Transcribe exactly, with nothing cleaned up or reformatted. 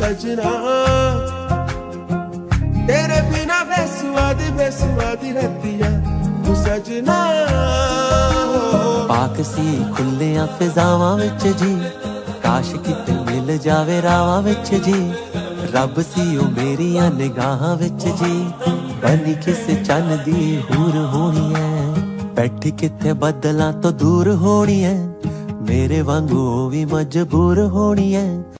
सजना, तेरे बिना बेसुआदी बेसुआदी रहतिया तू सजना। पाक सी खुलियां फिजावां विच जी, काश किते मिल जावे रावां विच जी। रब सी ओ मेरियां निगाहां विच जी, बनी किसे चन्न दी हूर होनी है। बैठी किथे बदलां तो दूर होनी है, मेरे वांगू ओ भी मजबूर होनी है।